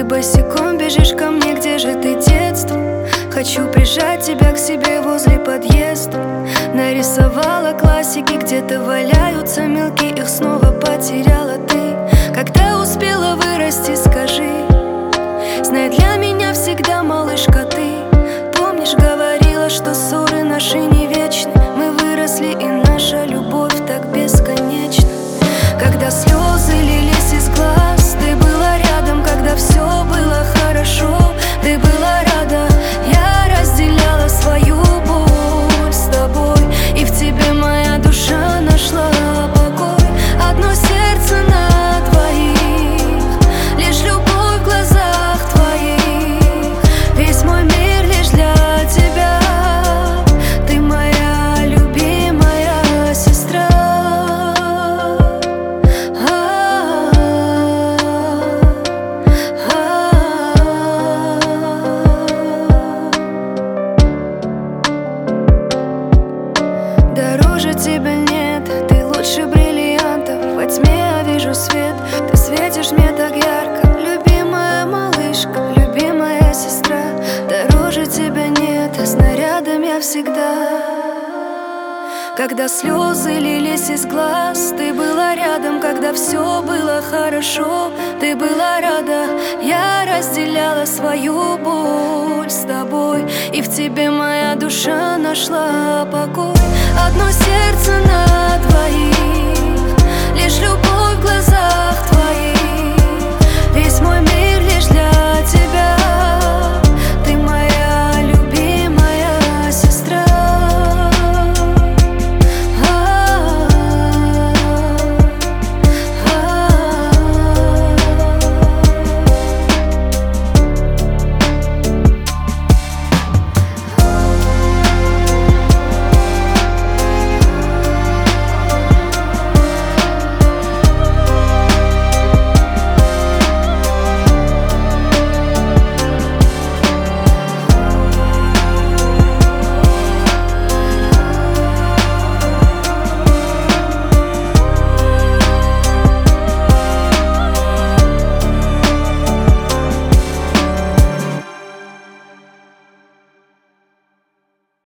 босиком бежишь ко мне, где же ты, детство? Хочу прижать тебя к себе возле подъезда. Нарисовала классики, где-то валяются мелкие, их снова потеряла ты. Когда успела вырасти, скажи, знай, для меня всегда малышка ты. Помнишь, говорила, что ссоры наши не вечны. Мы выросли, и наша любовь так бесконечна. Когда слезы лились из глаз, ты была рядом, когда все было хорошо. Ты была рада, я разделяла свою боль с тобой, и в тебе моя душа нашла покой. Одно сердце на двоих, лишь любовь в глазах твоих. Весь мой мир лишь для тебя, ты моя любимая сестра. Дороже тебя нет, ты лучше бриллиантов. Во тьме я вижу свет, ты светишь мне так ярко. Любимая малышка, любимая сестра. Дороже тебя нет, снарядом я всегда. Когда слезы лились из глаз, ты была рядом, когда все было хорошо. Ты была рада, я разделяла свою боль с тобой, и в тебе моя душа нашла покой. Одно сердце на двоих, лишь любовь в глазах